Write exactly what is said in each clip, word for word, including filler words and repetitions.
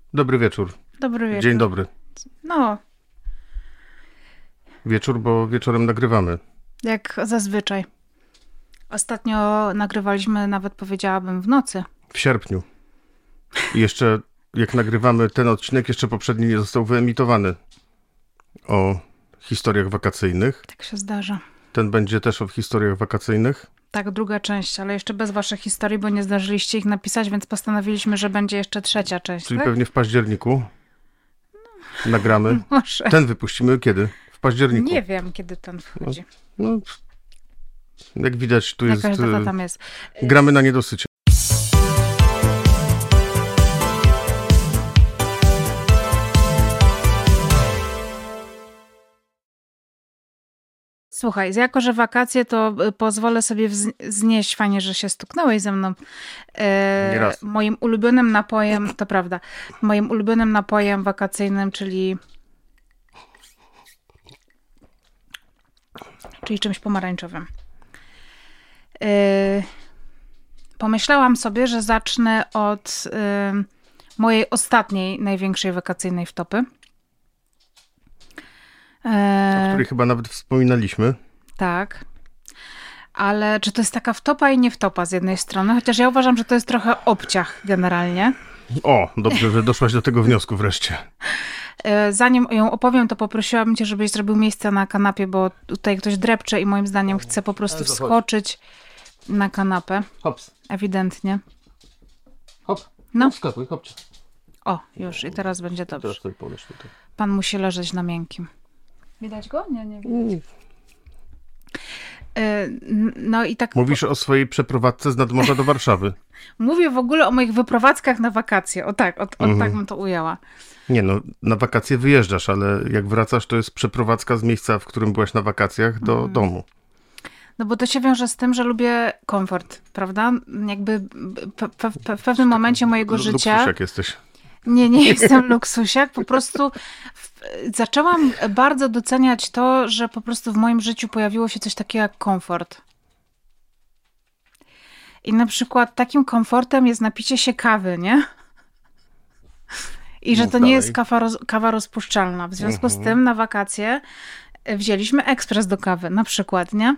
Dobry wieczór. Dobry wieczór. Dzień dobry. No, Wieczór, bo wieczorem nagrywamy. jak zazwyczaj. Ostatnio nagrywaliśmy, nawet powiedziałabym, w nocy. W sierpniu. I jeszcze, jak nagrywamy ten odcinek, jeszcze poprzedni nie został wyemitowany. O historiach wakacyjnych. Tak się zdarza. Ten będzie też o historiach wakacyjnych. Tak, druga część, ale jeszcze bez waszych historii, bo nie zdążyliście ich napisać, więc postanowiliśmy, że będzie jeszcze trzecia część, Czyli tak? pewnie w październiku nagramy. Może. Ten wypuścimy kiedy? W październiku. Nie wiem, kiedy ten wchodzi. No, jak widać, tu Jakaś jest... data e, tam jest. Gramy na niedosycie. Słuchaj, jako że wakacje, to y, pozwolę sobie wz- znieść, fajnie, że się stuknąłeś ze mną. E, Nieraz. moim ulubionym napojem, to prawda, moim ulubionym napojem wakacyjnym, czyli czyli czymś pomarańczowym. E, pomyślałam sobie, że zacznę od e, mojej ostatniej, największej wakacyjnej wtopy. E, O której chyba nawet wspominaliśmy. Tak. Ale czy to jest taka wtopa i nie wtopa z jednej strony? Chociaż ja uważam, że to jest trochę obciach generalnie. O, dobrze, że doszłaś do tego wniosku wreszcie. E, Zanim ją opowiem, to poprosiłabym cię, żebyś zrobił miejsce na kanapie, bo tutaj ktoś drepcze i moim zdaniem chce po prostu Ale to chodź. wskoczyć na kanapę. Hops, Ewidentnie. hop, No. wskakuj, hopcie. O, już i teraz będzie dobrze. Teraz tutaj powiesz tutaj. Pan musi leżeć na miękkim. Widać go? Nie, nie widać. E, n- No i tak Mówisz o swojej przeprowadzce z nadmorza do Warszawy. mówię w ogóle o moich wyprowadzkach na wakacje. O tak, o, o Mhm. tak bym to ujęła. Nie no, na wakacje wyjeżdżasz, ale jak wracasz, to jest przeprowadzka z miejsca, w którym byłaś na wakacjach, do domu. No bo to się wiąże z tym, że lubię komfort, prawda? Jakby pe, pe, pe, w pewnym momencie mojego L- życia... Luksusiak jesteś. Nie, nie jestem luksusiak, po prostu w, zaczęłam bardzo doceniać to, że po prostu w moim życiu pojawiło się coś takiego jak komfort. I na przykład takim komfortem jest napicie się kawy, nie? I że Mów to nie dalej. jest kawa, roz, kawa rozpuszczalna. W związku z tym na wakacje wzięliśmy ekspres do kawy, na przykład, nie?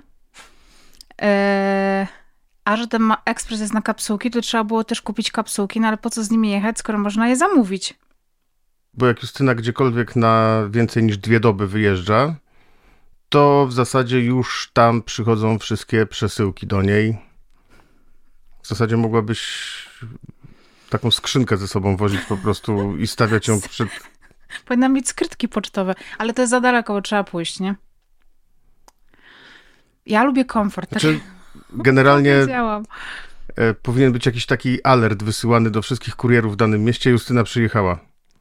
Eee, a że ten ma- ekspres jest na kapsułki, to trzeba było też kupić kapsułki, no ale po co z nimi jechać, skoro można je zamówić? Bo jak Justyna gdziekolwiek na więcej niż dwie doby wyjeżdża, to w zasadzie już tam przychodzą wszystkie przesyłki do niej. W zasadzie mogłabyś taką skrzynkę ze sobą wozić po prostu i stawiać ją przed... Powinna mieć skrytki pocztowe, ale to jest za daleko, bo trzeba pójść, nie? Ja lubię komfort. Tak Znaczy, generalnie powiedziałam. e, powinien być jakiś taki alert wysyłany do wszystkich kurierów w danym mieście. Justyna przyjechała.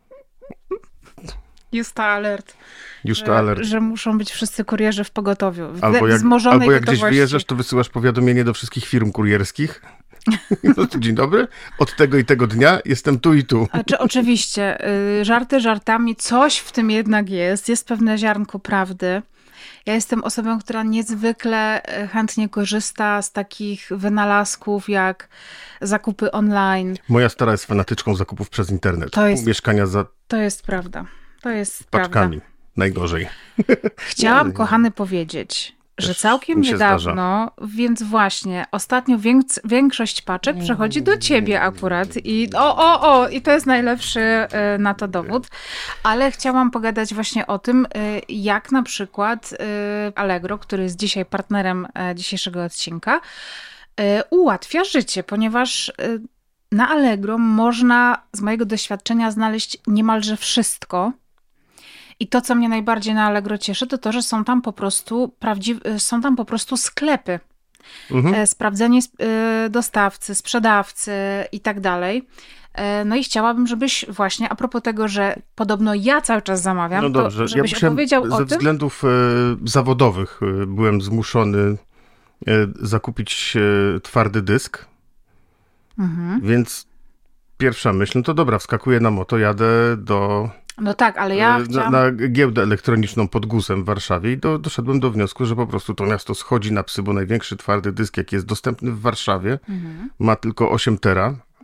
Justa alert. Już to Że, alert. że muszą być wszyscy kurierzy w pogotowiu. W Albo jak, wzmożonej albo jak gdzieś gotowości. wyjeżdżasz, to wysyłasz powiadomienie do wszystkich firm kurierskich. No to dzień dobry, od tego i tego dnia jestem tu i tu. A czy oczywiście, y, żarty żartami, coś w tym jednak jest. Jest pewne ziarnko prawdy. Ja jestem osobą, która niezwykle y, chętnie korzysta z takich wynalazków jak zakupy online. Moja stara jest fanatyczką zakupów przez internet. To jest- Pół mieszkania za To jest prawda. To jest prawda. paczkami. Najgorzej. Chciałam, Nie, nie. kochany, powiedzieć, że Też całkiem mi się niedawno, więc właśnie ostatnio więks- większość paczek przechodzi do ciebie akurat i o, o, o, i to jest najlepszy e, na to dowód, ale chciałam pogadać właśnie o tym, e, jak na przykład e, Allegro, który jest dzisiaj partnerem e, dzisiejszego odcinka, e, ułatwia życie, ponieważ e, na Allegro można z mojego doświadczenia znaleźć niemalże wszystko. I to, co mnie najbardziej na Allegro cieszy, to to, że są tam po prostu prawdziwe, są tam po prostu sklepy. Mhm. E, Sprawdzenie sp- e, dostawcy, sprzedawcy i tak dalej. E, No i chciałabym, żebyś właśnie, a propos tego, że podobno ja cały czas zamawiam, No dobrze, to żebyś musiałem opowiedział ze o tym. względów e, zawodowych e, byłem zmuszony e, zakupić e, twardy dysk, Mhm. więc pierwsza myśl, no to dobra, wskakuję na moto, jadę do No tak, ale ja na, chciałam... na giełdę elektroniczną pod Gusem w Warszawie i do, doszedłem do wniosku, że po prostu to miasto schodzi na psy, bo największy twardy dysk, jaki jest dostępny w Warszawie, Mhm. ma tylko osiem tera.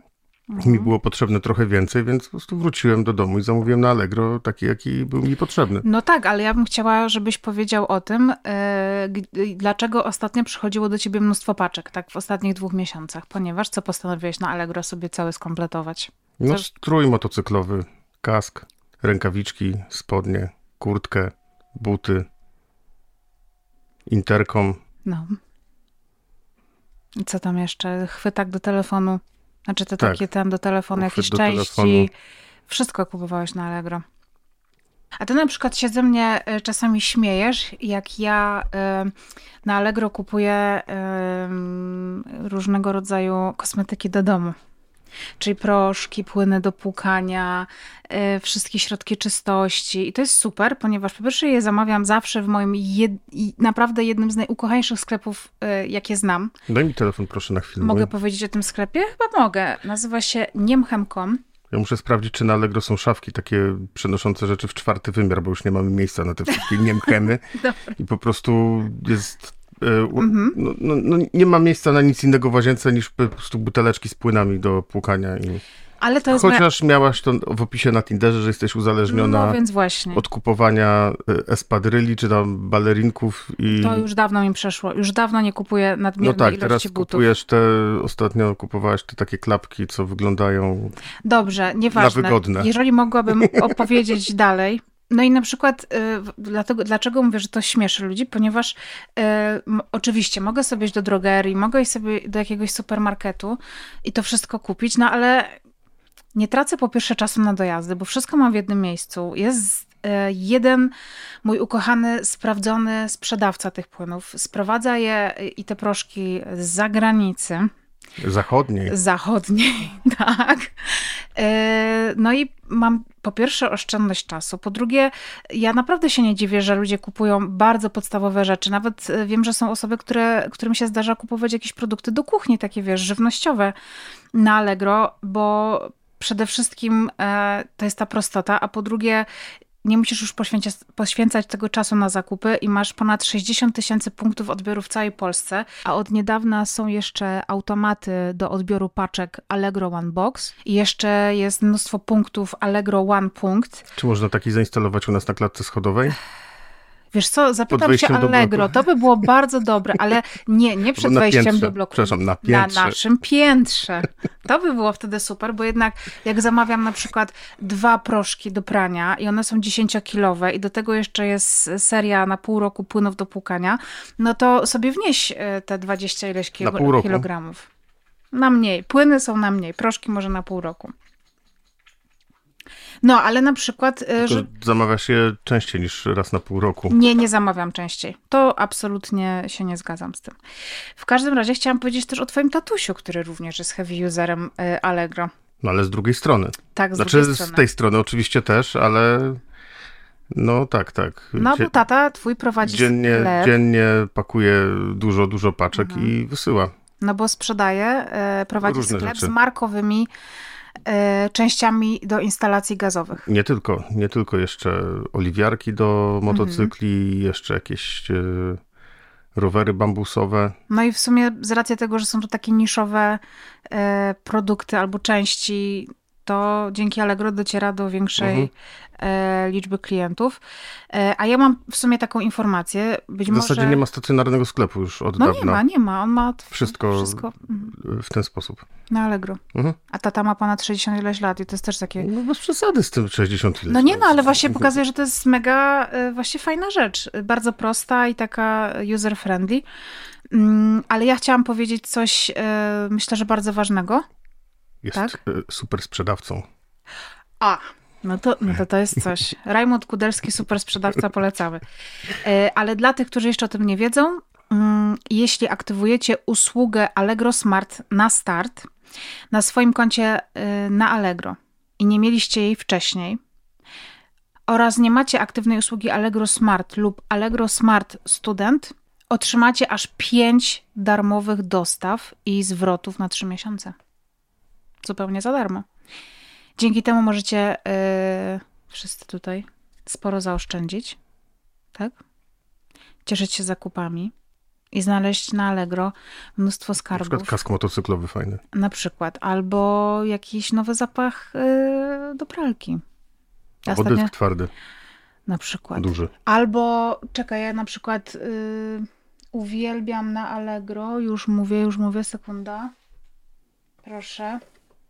Mhm. Mi było potrzebne trochę więcej, więc po prostu wróciłem do domu i zamówiłem na Allegro taki, jaki był mi potrzebny. No tak, ale ja bym chciała, żebyś powiedział o tym, yy, dlaczego ostatnio przychodziło do ciebie mnóstwo paczek, tak w ostatnich dwóch miesiącach, ponieważ co postanowiłeś na Allegro sobie cały skompletować? No Coś... strój motocyklowy, kask, rękawiczki, spodnie, kurtkę, buty, interkom. No. I co tam jeszcze? Chwytak do telefonu. Znaczy te Tak. takie tam do telefonu, Uchwyt jakieś do części. telefonu. Wszystko kupowałeś na Allegro. A ty na przykład się ze mnie y, czasami śmiejesz, jak ja y, na Allegro kupuję y, różnego rodzaju kosmetyki do domu. Czyli proszki, płyny do płukania, y, wszystkie środki czystości. I to jest super, ponieważ po pierwsze je zamawiam zawsze w moim jed... naprawdę jednym z najukochańszych sklepów, y, jakie znam. Daj mi telefon proszę na chwilę. Mogę bo- powiedzieć o tym sklepie? Chyba mogę. Nazywa się niemchem kropka com. Ja muszę sprawdzić, czy na Allegro są szafki takie przenoszące rzeczy w czwarty wymiar, bo już nie mamy miejsca na te wszystkie niemchemy. I po prostu jest... e, u- Mhm. no, no, no, nie ma miejsca na nic innego w łazience niż po prostu buteleczki z płynami do płukania. I... Ale to jest moja... Chociaż miałaś to w opisie na Tinderze, że jesteś uzależniona No więc właśnie. od kupowania e, espadryli, czy tam balerinków i... To już dawno mi przeszło. Już dawno nie kupuję No nadmiernej tak, teraz ilości butów. kupujesz te, ostatnio kupowałaś te takie klapki, co wyglądają... Dobrze, nieważne. Na wygodne. Jeżeli mogłabym opowiedzieć dalej. No i na przykład y, dlatego, dlaczego mówię, że to śmieszy ludzi? Ponieważ y, m, oczywiście mogę sobie iść do drogerii, mogę iść sobie do jakiegoś supermarketu i to wszystko kupić, no ale nie tracę po pierwsze czasu na dojazdy, bo wszystko mam w jednym miejscu. Jest y, jeden mój ukochany, sprawdzony sprzedawca tych płynów. Sprowadza je y, i te proszki z zagranicy. Zachodniej. Zachodniej, tak. E, No i mam po pierwsze oszczędność czasu, po drugie ja naprawdę się nie dziwię, że ludzie kupują bardzo podstawowe rzeczy. Nawet e, wiem, że są osoby, które, którym się zdarza kupować jakieś produkty do kuchni, takie wiesz, żywnościowe na Allegro, bo przede wszystkim e, to jest ta prostota, a po drugie nie musisz już poświęcać, poświęcać tego czasu na zakupy i masz ponad sześćdziesiąt tysięcy punktów odbioru w całej Polsce, a od niedawna są jeszcze automaty do odbioru paczek Allegro One Box i jeszcze jest mnóstwo punktów Allegro One Punkt. Czy można taki zainstalować u nas na klatce schodowej? Wiesz co, zapytam się wejściem do Allegro, bloku. to by było bardzo dobre, ale nie, nie przed na wejściem piętrze. do bloku. Przepraszam, na Na piętrze. naszym piętrze. To by było wtedy super, bo jednak jak zamawiam na przykład dwa proszki do prania i one są dziesięciokilowe i do tego jeszcze jest seria na pół roku płynów do płukania, no to sobie wnieś e, te dwadzieścia ileś Na pół kilo- roku? kilogramów. Na mniej. Płyny są na mniej, proszki może na pół roku. No, ale na przykład, e, że To zamawia się częściej niż raz na pół roku. nie, nie zamawiam częściej. To absolutnie się nie zgadzam z tym. W każdym razie chciałam powiedzieć też o twoim tatusiu, który również jest heavy userem y, Allegro. No ale z drugiej strony. Tak, z Znaczy drugiej z strony. tej strony oczywiście też, ale no tak, tak. No Dzie- bo tata twój prowadzi dziennie, sklep, dziennie pakuje dużo, dużo paczek i wysyła. no bo sprzedaje, y, prowadzi Różne sklep rzeczy. z markowymi y, częściami do instalacji gazowych. Nie tylko, nie tylko jeszcze oliwiarki do motocykli, jeszcze jakieś e, rowery bambusowe. No i w sumie z racji tego, że są to takie niszowe y, produkty albo części, to dzięki Allegro dociera do większej Mhm. e, liczby klientów. E, a ja mam w sumie taką informację, być W może... zasadzie nie ma stacjonarnego sklepu już od No dawna. nie ma, nie ma. On ma t- Wszystko- wszystko mhm, W ten sposób. na Allegro. Mhm. A tata ma ponad sześćdziesiąt ileś lat i to jest też takie... No bez przesady z tym sześćdziesiąt ileś No nie, lat. no ale właśnie pokazuje, że to jest mega e, właśnie fajna rzecz. E, Bardzo prosta i taka user-friendly. Mm, ale ja chciałam powiedzieć coś, e, myślę, że bardzo ważnego. Jest tak? e, super sprzedawcą. A, no to, no to to jest coś. Rajmund Kudelski, super sprzedawca, polecamy. E, Ale dla tych, którzy jeszcze o tym nie wiedzą, mm, jeśli aktywujecie usługę Allegro Smart na start na swoim koncie y, na Allegro i nie mieliście jej wcześniej oraz nie macie aktywnej usługi Allegro Smart lub Allegro Smart Student, otrzymacie aż pięć darmowych dostaw i zwrotów na trzy miesiące. Zupełnie za darmo. Dzięki temu możecie yy, wszyscy tutaj sporo zaoszczędzić, tak? Cieszyć się zakupami, i znaleźć na Allegro mnóstwo Na skarbów. przykład kask motocyklowy fajny. Na przykład. Albo jakiś nowy zapach yy, do pralki. Ja Albo ostatnio- dysk twardy, Na przykład. duży. Albo, czekaj, ja na przykład yy, uwielbiam na Allegro, już mówię, już mówię, sekunda. Proszę.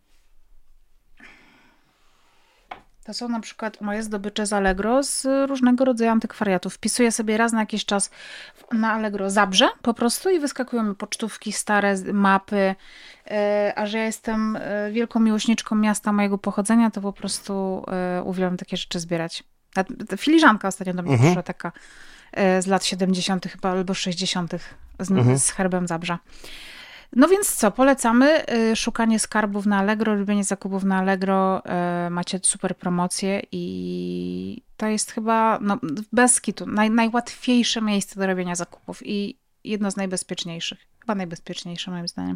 To są na przykład moje zdobycze z Allegro z różnego rodzaju antykwariatów. Wpisuję sobie raz na jakiś czas w- na Allegro Zabrze po prostu i wyskakują mi pocztówki stare, z- mapy. E, A że ja jestem e, wielką miłośniczką miasta mojego pochodzenia, to po prostu e, uwielbiam takie rzeczy zbierać. A t- Filiżanka ostatnio do mnie Mhm. przyszła taka e, z lat siedemdziesiątych chyba albo sześćdziesiątych z, Mhm. z herbem Zabrza. No więc co, polecamy y, szukanie skarbów na Allegro, robienie zakupów na Allegro, y, macie super promocje i to jest chyba no, bez kitu naj, najłatwiejsze miejsce do robienia zakupów i jedno z najbezpieczniejszych. Chyba najbezpieczniejsze moim zdaniem.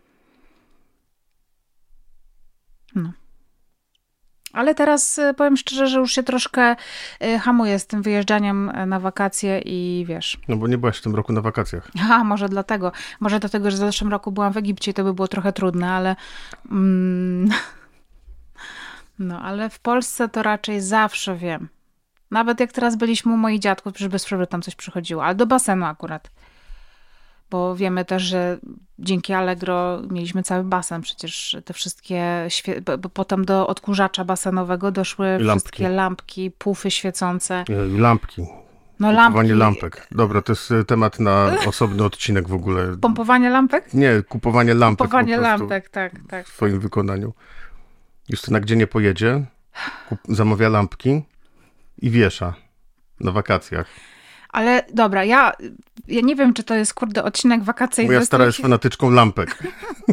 No. Ale teraz y, powiem szczerze, że już się troszkę y, hamuję z tym wyjeżdżaniem y, na wakacje i wiesz, No bo nie byłaś w tym roku na wakacjach. Aha, może dlatego. Może dlatego, że w zeszłym roku byłam w Egipcie i to by było trochę trudne, ale... Mm, no, ale w Polsce to raczej zawsze wiem. Nawet jak teraz byliśmy u moich dziadków, przecież bez przerwy tam coś przychodziło, ale do basenu akurat. Bo wiemy też, że dzięki Allegro mieliśmy cały basen. Przecież te wszystkie... Świe... bo- bo potem do odkurzacza basenowego doszły I lampki. wszystkie lampki, pufy świecące. I lampki. No Kupowanie lampki. lampek. Dobra, to jest y, temat na osobny odcinek w ogóle. Pompowanie lampek? Nie, kupowanie lampek Pompowanie po prostu lampek, tak, tak. w swoim wykonaniu. Justyna gdzie nie pojedzie, kup, zamawia lampki i wiesza na wakacjach. Ale dobra, ja, ja nie wiem, czy to jest, kurde, odcinek wakacyjny. Moja stara jest Taki- fanatyczką lampek.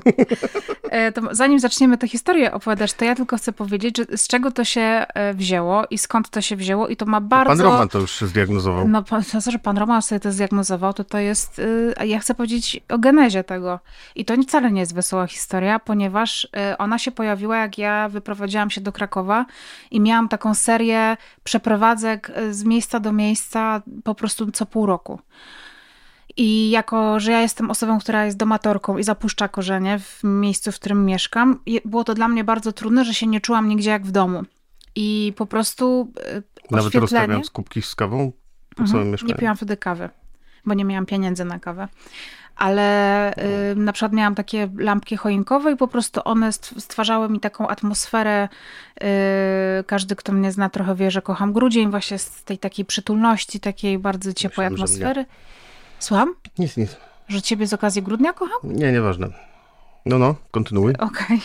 E, to zanim zaczniemy tę historię opowiadać, to ja tylko chcę powiedzieć, że z czego to się e, wzięło i skąd to się wzięło i to ma bardzo... Pan Roman to już zdiagnozował. No, pan- to, że pan Roman sobie to zdiagnozował, to to jest... y, a ja chcę powiedzieć o genezie tego. I to wcale nie jest wesoła historia, ponieważ y, ona się pojawiła, jak ja wyprowadziłam się do Krakowa i miałam taką serię przeprowadzek y, z miejsca do miejsca po prostu co pół roku. I jako, że ja jestem osobą, która jest domatorką i zapuszcza korzenie w miejscu, w którym mieszkam, je- było to dla mnie bardzo trudne, że się nie czułam nigdzie jak w domu. I po prostu y, Nawet oświetlenie... rozstawiając kubki z kawą po Mhm. całym Nie mieszkaniu. piłam wtedy kawy, bo nie miałam pieniędzy na kawę. Ale y, na przykład miałam takie lampki choinkowe i po prostu one stw- stwarzały mi taką atmosferę. Y, każdy, kto mnie zna, trochę wie, że kocham grudzień, właśnie z tej takiej przytulności, takiej bardzo ciepłej Myślałem, że mnie. atmosfery. Słucham? Nic, nic. Że ciebie z okazji grudnia kocham? Nie, nieważne. No, no, kontynuuj. Okej.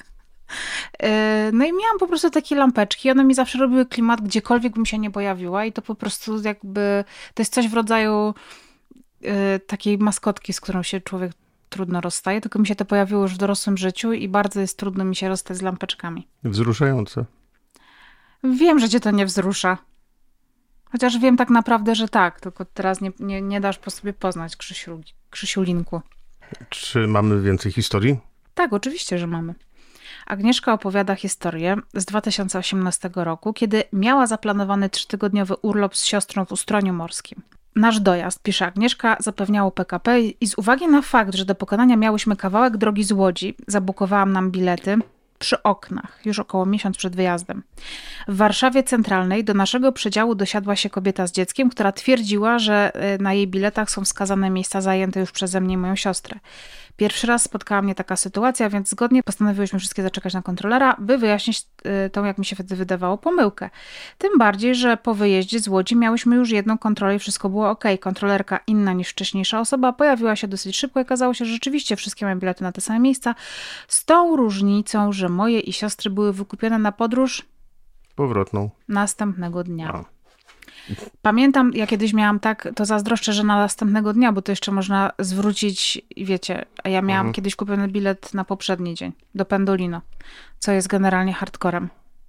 Y, No i miałam po prostu takie lampeczki. One mi zawsze robiły klimat, gdziekolwiek bym się nie pojawiła i to po prostu jakby, to jest coś w rodzaju y, takiej maskotki, z którą się człowiek trudno rozstaje, tylko mi się to pojawiło już w dorosłym życiu i bardzo jest trudno mi się rozstać z lampeczkami. Wzruszające. Wiem, że cię to nie wzrusza. Chociaż wiem tak naprawdę, że tak, tylko teraz nie, nie, nie dasz po sobie poznać, Krzysiu, Krzysiulinku. Czy mamy więcej historii? Tak, oczywiście, że mamy. Agnieszka opowiada historię z dwa tysiące osiemnastego roku, kiedy miała zaplanowany trzytygodniowy urlop z siostrą w Ustroniu Morskim. Nasz dojazd, pisze Agnieszka, zapewniało P K P i z uwagi na fakt, że do pokonania miałyśmy kawałek drogi z Łodzi, zabukowałam nam bilety przy oknach, już około miesiąc przed wyjazdem. W Warszawie Centralnej do naszego przedziału dosiadła się kobieta z dzieckiem, która twierdziła, że y, na jej biletach są wskazane miejsca zajęte już przeze mnie i moją siostrę. Pierwszy raz spotkała mnie taka sytuacja, więc zgodnie postanowiłyśmy wszystkie zaczekać na kontrolera, by wyjaśnić y, tą, jak mi się wtedy wydawało, pomyłkę. Tym bardziej, że po wyjeździe z Łodzi miałyśmy już jedną kontrolę i wszystko było ok. Kontrolerka inna niż wcześniejsza osoba pojawiła się dosyć szybko i okazało się, że rzeczywiście wszystkie mają bilety na te same miejsca, z tą różnicą, że moje i siostry były wykupione na podróż Powrotną. następnego dnia. A. Pamiętam, ja kiedyś miałam tak, to zazdroszczę, że na następnego dnia, bo to jeszcze można zwrócić, wiecie, a ja miałam Mhm. kiedyś kupiony bilet na poprzedni dzień do Pendolino, co jest generalnie hardcorem.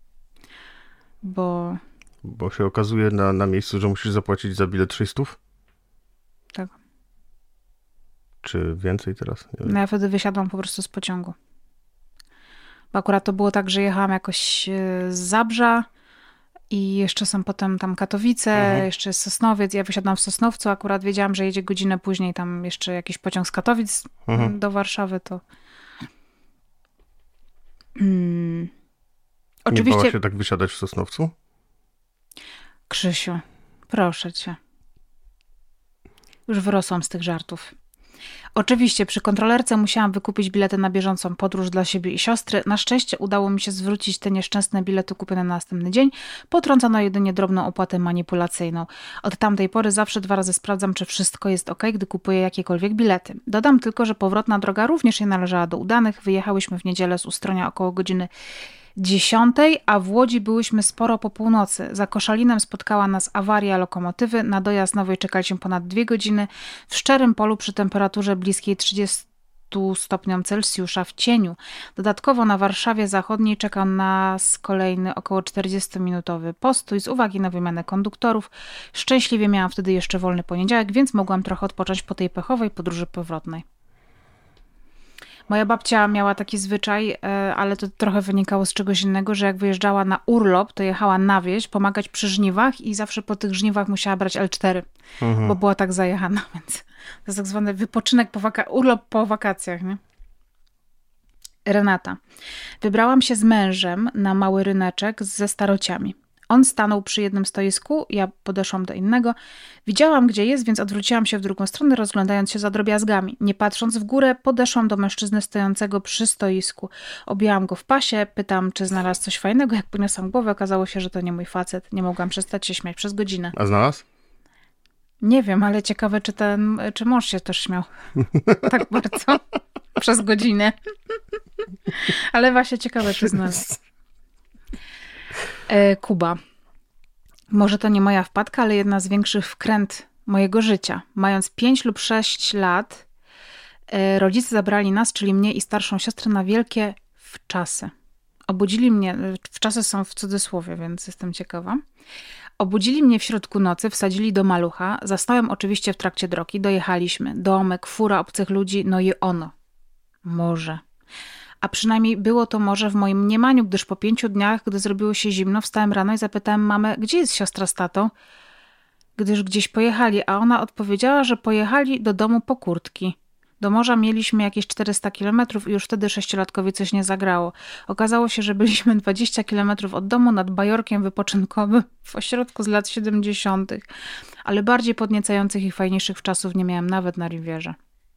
Bo Bo się okazuje na, na miejscu, że musisz zapłacić za bilet sześćset? tak, Czy więcej teraz? Nie wiem. no ja wtedy wysiadłam po prostu z pociągu. Bo akurat to było tak, że jechałam jakoś e, z Zabrza I jeszcze są potem tam Katowice, mhm. jeszcze jest Sosnowiec. Ja wysiadłam w Sosnowcu, akurat wiedziałam, że jedzie godzinę później tam jeszcze jakiś pociąg z Katowic mhm. do Warszawy, to... Hmm. Oczywiście... Nie bała się tak wysiadać w Sosnowcu? Krzysiu, proszę cię. Już wyrosłam z tych żartów. Oczywiście przy kontrolerce musiałam wykupić bilety na bieżącą podróż dla siebie i siostry. Na szczęście udało mi się zwrócić te nieszczęsne bilety kupione na następny dzień. Potrącono jedynie drobną opłatę manipulacyjną. Od tamtej pory zawsze dwa razy sprawdzam, czy wszystko jest ok, gdy kupuję jakiekolwiek bilety. Dodam tylko, że powrotna droga również nie należała do udanych. Wyjechałyśmy w niedzielę z Ustronia około godziny dziesiątej, a w Łodzi byłyśmy sporo po północy. Za Koszalinem spotkała nas awaria lokomotywy. Na dojazd nowej czekaliśmy ponad dwie godziny w szczerym polu przy temperaturze bliskiej trzydziestu stopniom Celsjusza w cieniu. Dodatkowo na Warszawie Zachodniej czekał nas kolejny około czterdziestominutowy postój z uwagi na wymianę konduktorów. Szczęśliwie miałam wtedy jeszcze wolny poniedziałek, więc mogłam trochę odpocząć po tej pechowej podróży powrotnej. Moja babcia miała taki zwyczaj, ale to trochę wynikało z czegoś innego, że jak wyjeżdżała na urlop, to jechała na wieś pomagać przy żniwach i zawsze po tych żniwach musiała brać el cztery, mhm. bo była tak zajechana, więc to jest tak zwany wypoczynek, po waka- urlop po wakacjach, nie? Renata. Wybrałam się z mężem na mały ryneczek ze starociami. On stanął przy jednym stoisku, ja podeszłam do innego. Widziałam, gdzie jest, więc odwróciłam się w drugą stronę, rozglądając się za drobiazgami. Nie patrząc w górę, podeszłam do mężczyzny stojącego przy stoisku. Objęłam go w pasie, pytam, czy znalazł coś fajnego. Jak podniosłam głowę, okazało się, że to nie mój facet. Nie mogłam przestać się śmiać przez godzinę. A znalazł? Nie wiem, ale ciekawe, czy ten, czy mąż się też śmiał. Tak bardzo. Przez godzinę. Ale właśnie ciekawe, czy znalazł. Kuba. Może to nie moja wpadka, ale jedna z większych wkręt mojego życia. Mając pięć lub sześć lat, rodzice zabrali nas, czyli mnie i starszą siostrę, na wielkie wczasy. Obudzili mnie, wczasy są w cudzysłowie, więc jestem ciekawa. Obudzili mnie w środku nocy, wsadzili do malucha. Zasnąłem oczywiście w trakcie drogi. Dojechaliśmy. Domek, fura obcych ludzi, no i ono. Morze. A przynajmniej było to morze w moim mniemaniu, gdyż po pięciu dniach, gdy zrobiło się zimno, wstałem rano i zapytałem mamę, gdzie jest siostra z tatą, gdyż gdzieś pojechali, a ona odpowiedziała, że pojechali do domu po kurtki. Do morza mieliśmy jakieś czterysta kilometrów i już wtedy sześciolatkowi coś nie zagrało. Okazało się, że byliśmy dwadzieścia kilometrów od domu nad bajorkiem wypoczynkowym w ośrodku z lat siedemdziesiątych. Ale bardziej podniecających i fajniejszych czasów nie miałem nawet na Rivierze.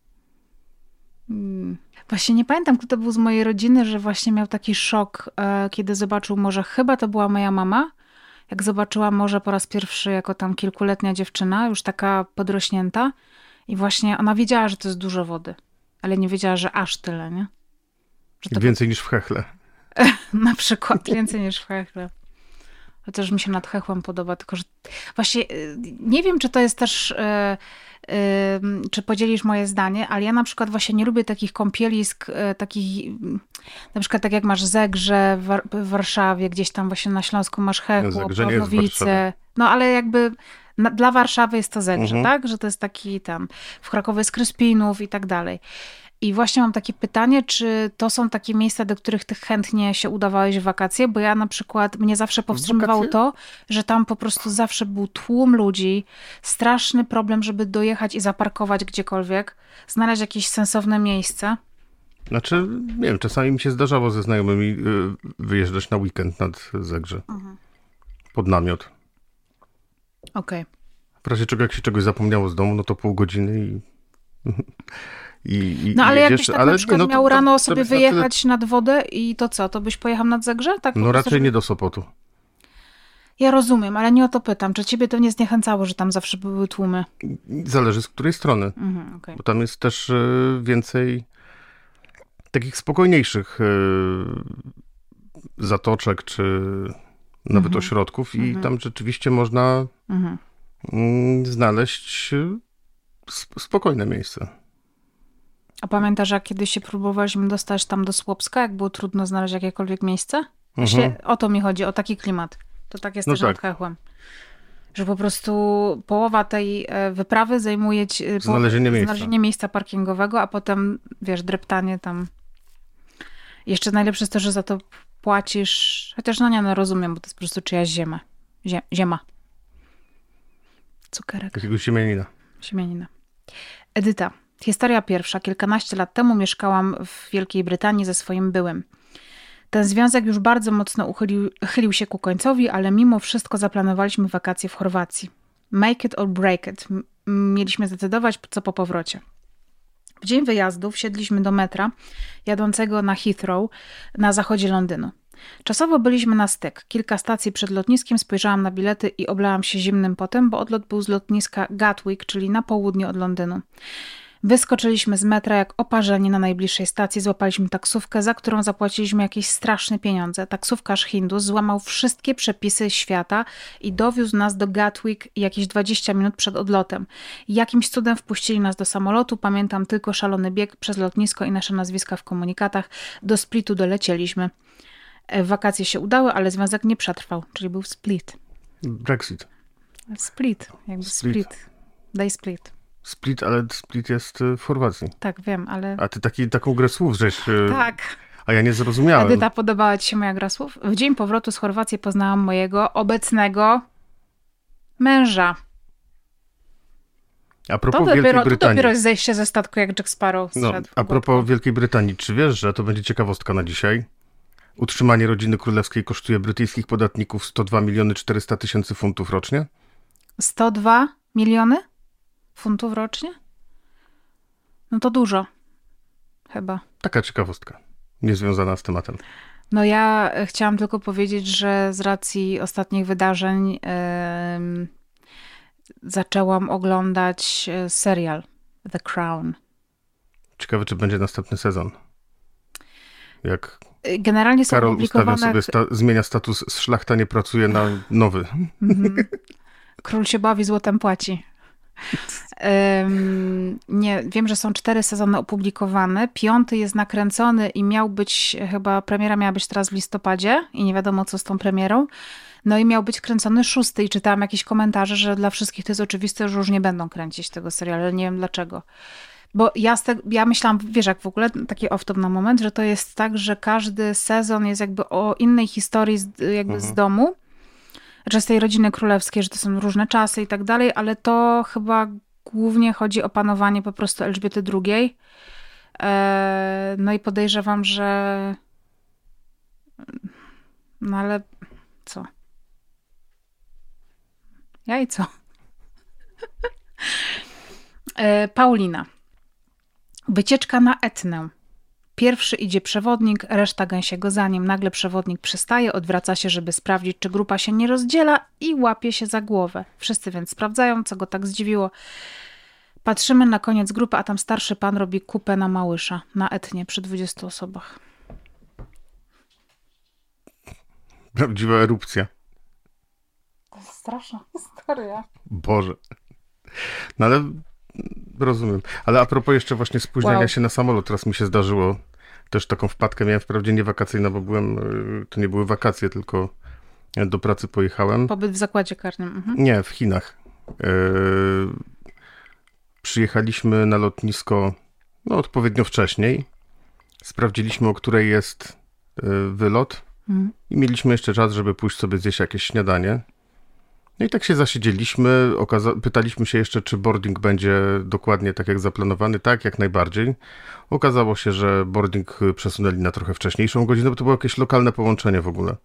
Hmm. Właśnie nie pamiętam, kto to był z mojej rodziny, że właśnie miał taki szok, e, kiedy zobaczył morze. Chyba to była moja mama, jak zobaczyła morze po raz pierwszy jako tam kilkuletnia dziewczyna, już taka podrośnięta. I właśnie ona wiedziała, że to jest dużo wody, ale nie wiedziała, że aż tyle, nie? Że to więcej po... niż w Hechle. Na przykład, więcej niż w Hechle. Chociaż mi się nad Hechłem podoba, tylko że właśnie nie wiem, czy to jest też, yy, yy, czy podzielisz moje zdanie, ale ja na przykład właśnie nie lubię takich kąpielisk, yy, takich, yy, na przykład tak jak masz Zegrze w, War- w Warszawie, gdzieś tam właśnie na Śląsku masz Hechło, Pawłowice. No ale jakby na, dla Warszawy jest to Zegrze, mhm. tak? Że to jest taki tam, w Krakowie jest Kryspinów i tak dalej. I właśnie mam takie pytanie, czy to są takie miejsca, do których ty chętnie się udawałeś w wakacje? Bo ja na przykład, mnie zawsze powstrzymywało to, że tam po prostu zawsze był tłum ludzi, straszny problem, żeby dojechać i zaparkować gdziekolwiek, znaleźć jakieś sensowne miejsce. Znaczy, nie wiem, czasami mi się zdarzało ze znajomymi wyjeżdżać na weekend nad Zegrze. Mhm. Pod namiot. Okej. Okay. W razie czego, jak się czegoś zapomniało z domu, no to pół godziny i... I, i, no ale i jakbyś tak ale, na przykład nie, no, miał to, rano to, sobie to, wyjechać to, to... nad wodę i to co? To byś pojechał nad Zegrze? Tak, no raczej żeby... nie do Sopotu. Ja rozumiem, ale nie o to pytam. Czy ciebie to nie zniechęcało, że tam zawsze były tłumy? Zależy z której strony. Mhm, okay. Bo tam jest też y, więcej takich spokojniejszych y, zatoczek, czy nawet mhm. ośrodków i mhm. tam rzeczywiście można mhm. y, znaleźć y, spokojne miejsce. A pamiętasz, jak kiedyś się próbowaliśmy dostać tam do Słupska, jak było trudno znaleźć jakiekolwiek miejsce? Właśnie mhm. o to mi chodzi, o taki klimat. To tak jest no też tak. nad Hechłem. Że po prostu połowa tej wyprawy zajmuje ci, znalezienie, po, miejsca. znalezienie miejsca parkingowego, a potem, wiesz, dreptanie tam. Jeszcze najlepsze jest to, że za to płacisz, chociaż no nie, no rozumiem, bo to jest po prostu czyjaś ziemia. Zie- ziema. Cukierek. Jakiegoś ziemianina. Ziemianina. Edyta. Historia pierwsza. Kilkanaście lat temu mieszkałam w Wielkiej Brytanii ze swoim byłym. Ten związek już bardzo mocno uchylił, chylił się ku końcowi, ale mimo wszystko zaplanowaliśmy wakacje w Chorwacji. Make it or break it. M- mieliśmy zdecydować, co po powrocie. W dzień wyjazdu wsiedliśmy do metra jadącego na Heathrow na zachodzie Londynu. Czasowo byliśmy na styk. Kilka stacji przed lotniskiem spojrzałam na bilety i oblałam się zimnym potem, bo odlot był z lotniska Gatwick, czyli na południe od Londynu. Wyskoczyliśmy z metra jak oparzeni na najbliższej stacji, złapaliśmy taksówkę, za którą zapłaciliśmy jakieś straszne pieniądze. Taksówkarz Hindus złamał wszystkie przepisy świata i dowiózł nas do Gatwick jakieś dwadzieścia minut przed odlotem. Jakimś cudem wpuścili nas do samolotu, pamiętam tylko szalony bieg przez lotnisko i nasze nazwiska w komunikatach. Do Splitu dolecieliśmy. Wakacje się udały, ale związek nie przetrwał, czyli był split. Brexit. Split, jakby split. split. Daj split. Split, ale Split jest w Chorwacji. Tak, wiem, ale... A ty taki, taką grę słów żeś... Tak. A ja nie zrozumiałem. Edyta, podobała ci się moja gra słów? W dzień powrotu z Chorwacji poznałam mojego obecnego męża. A propos to dopiero, Wielkiej Brytanii. To dopiero zejście ze statku jak Jack Sparrow. No, a propos Wielkiej Brytanii, czy wiesz, że to będzie ciekawostka na dzisiaj? Utrzymanie rodziny królewskiej kosztuje brytyjskich podatników sto dwa miliony czterysta tysięcy funtów rocznie? sto dwa miliony funtów rocznie? No to dużo. Chyba. Taka ciekawostka. Niezwiązana z tematem. No ja chciałam tylko powiedzieć, że z racji ostatnich wydarzeń yy, zaczęłam oglądać serial The Crown. Ciekawe, czy będzie następny sezon. Jak generalnie są Karol publikowane... ustawia sobie, sta- zmienia status z szlachta nie pracuje na nowy. Mm-hmm. Król się bawi, złotem płaci. Um, nie, wiem, że są cztery sezony opublikowane. Piąty jest nakręcony i miał być, chyba premiera miała być teraz w listopadzie i nie wiadomo co z tą premierą. No i miał być kręcony szósty i czytałam jakieś komentarze, że dla wszystkich to jest oczywiste, że już nie będą kręcić tego serialu, ale nie wiem dlaczego. Bo ja, z te, ja myślałam, wiesz jak w ogóle, taki off-top na moment, że to jest tak, że każdy sezon jest jakby o innej historii z, jakby mhm. z domu, że z tej rodziny królewskiej, że to są różne czasy i tak dalej, ale to chyba głównie chodzi o panowanie po prostu Elżbiety drugiej. E, no i podejrzewam, że no ale co? Ja i co? e, Paulina. Wycieczka na Etnę. Pierwszy idzie przewodnik, reszta gęsiego za nim. Nagle przewodnik przystaje, odwraca się, żeby sprawdzić, czy grupa się nie rozdziela i łapie się za głowę. Wszyscy więc sprawdzają, co go tak zdziwiło. Patrzymy na koniec grupy, a tam starszy pan robi kupę na Małysza, na Etnie, przy dwudziestu osobach. Prawdziwa erupcja. To jest straszna historia. Boże. No ale... Rozumiem. Ale a propos jeszcze właśnie spóźniania wow. się na samolot, teraz mi się zdarzyło też taką wpadkę, miałem wprawdzie nie wakacyjną, bo byłem, to nie były wakacje, tylko do pracy pojechałem. Pobyt w zakładzie karnym. Mhm. Nie, w Chinach. Yy, przyjechaliśmy na lotnisko no, odpowiednio wcześniej. Sprawdziliśmy, o której jest yy, wylot mhm. i mieliśmy jeszcze czas, żeby pójść sobie zjeść jakieś śniadanie. No i tak się zasiedzieliśmy, okaza- pytaliśmy się jeszcze, czy boarding będzie dokładnie tak jak zaplanowany. Tak, jak najbardziej. Okazało się, że boarding przesunęli na trochę wcześniejszą godzinę, bo to było jakieś lokalne połączenie w ogóle.